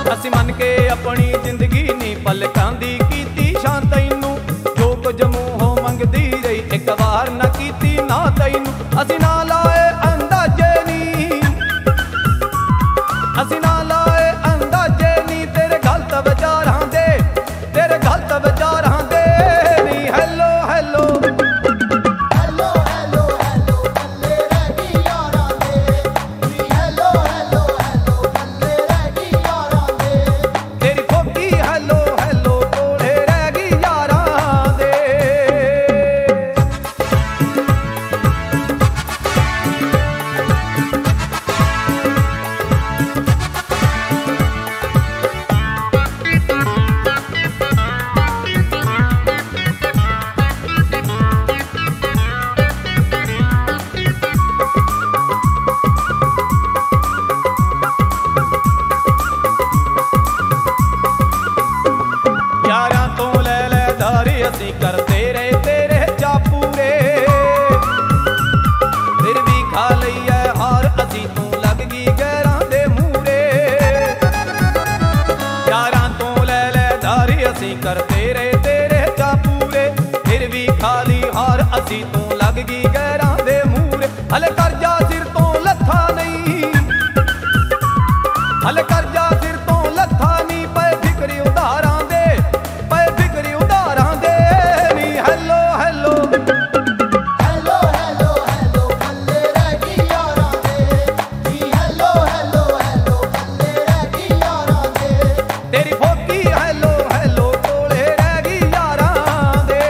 ਅਸੀਂ ਮੰਨ ਕੇ ਆਪਣੀ ਜ਼ਿੰਦਗੀ ਨੀ ਪਲਕਾਂ ਦੀ ਕੀਤੀ ਸ਼ਾਨ ਤੈਨੂੰ, ਜੋ ਕੁਝ ਮੂੰਹੋਂ ਮੰਗਦੀ ਰਹੀ ਇੱਕ ਵਾਰ ਨਾ ਕੀਤੀ ਨਾ ਤੈਨੂੰ। ਅਸੀਂ ਨਾ ਲਾਏ ਅੰਦਾਜ਼ੇ ਨੀ, ਅਸੀਂ ਨਾ ਲਾਏ ਅੰਦਾਜ਼ੇ ਨੀ ਤੇਰੇ ਗਲਤ ਵਿਚਾਰਾਂ ਦੇ, ਤੇਰੇ ਗਲਤ ਵਿਚਾਰਾਂ ਦੇ ਨੀ। Hello hello hello hello hello ਬੱਲੇ ਰਹਿ ਗਈ ਯਾਰਾਂ ਦੇ ਨੀ, ਹੈਲੋ ਹੈਲੋ ਹੈਲੋ ਬੱਲੇ ਰਹਿ ਗਈ ਯਾਰਾਂ ਦੇ। ਤੇਰੀ ਫੋਕੀ ਹੈਲੋ ਹੈਲੋ ਕੋਲੇ ਰਹਿ ਗਈ ਯਾਰਾਂ ਦੇ। ਯਾਰਾਂ ਤੋਂ ਲੈ ਲੈ ਧਾਰੇ ਅਸੀਂ ਕਰਦੇ ਰਹੇ ਤੇਰੇ ਚਾਅ ਪੂਰੇ, ਫਿਰ ਵੀ ਖਾ ਲਈ ਐ ਹਾਰ ਅਸੀਂ ਤੂੰ ਲੱਗ ਗਈ ਗੈਰਾਂ ਦੇ ਮੂਹਰੇ। ਯਾਰਾਂ ਤੋਂ ਲੈ ਲੈ ਧਾਰੇ ਅਸੀਂ ਕਰਦੇ ਰਹੇ ਤੇਰੇ ਚਾਅ ਪੂਰੇ, ਫਿਰ ਵੀ ਖਾ ਲਈ ਹਾਰ ਅਸੀਂ ਤੂੰ ਲੱਗ ਗਈ ਗੈਰਾਂ ਦੇ ਮੂਹਰੇ। ਹਲੇ ਕਰਜ਼ਾ ਸਿਰ ਤੋਂ ਲੱਥਾ ਨਹੀਂ, ਹਲੇ ਕਰਜ਼ਾ ਸਿਰ ਤੋਂ ਲੱਥਾ ਨਹੀਂ, ਪਏ ਫਿਕਰ ਉਧਾਰਾਂ ਦੇ, ਪਏ ਫਿਕਰ ਉਧਾਰਾਂ ਦੇ ਨੀ। Hello hello hello hello hello ਬੱਲੇ ਰਹਿ ਗਈ ਯਾਰਾਂ ਦੇ ਨੀ, ਹੈਲੋ ਹੈਲੋ ਹੈਲੋ ਬੱਲੇ ਰਹਿ ਗਈ ਯਾਰਾਂ ਦੇ। ਤੇਰੀ ਫੋਕੀ ਹੈਲੋ ਹੈਲੋ ਕੋਲੇ ਰਹਿ ਗਈ ਯਾਰਾਂ ਦੇ।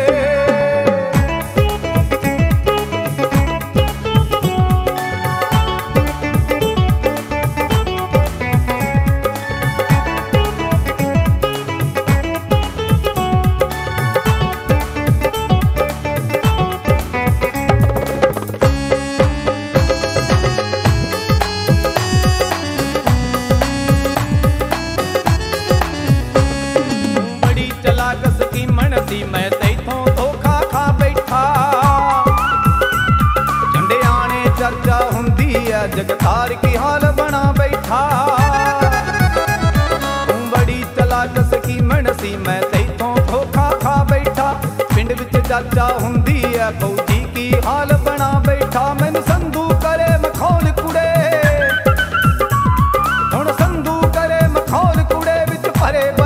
ਬੜੀ ਚਲਾਕ ਸਕੀਮਣ ਸੀ ਮੈਂ ਤੈਥੋਂ ਧੋਖਾ ਖਾ ਬੈਠਾ, ਝੰਡਿਆਂ ਨੇ ਚਰਚਾ ਹੁੰਦੀ ਐ ਜਗਤਾਰ ਕੀ ਹਾਲ ਬਣਾ ਬੈਠਾ। ਤੂੰ ਬੜੀ ਚਲਾਕ ਸਕੀਮਣ ਸੀ ਮੈਂ ਤੈਥੋਂ ਧੋਖਾ ਖਾ ਬੈਠਾ, ਪਿੰਡ ਵਿੱਚ ਚਰਚਾ ਹੁੰਦੀ ਐ ਫੌਜੀ ਕੀ ਹਾਲ ਬਣਾ ਬੈਠਾ। ਮੈਨੂੰ ਸੰਧੂ ਕਰੇ ਮਖੌਲ ਕੁੜੇ, ਹੁਣ ਸੰਧੂ ਕਰੇ ਮਖੌਲ ਕੁੜੇ ਵਿੱਚ ਭਰੇ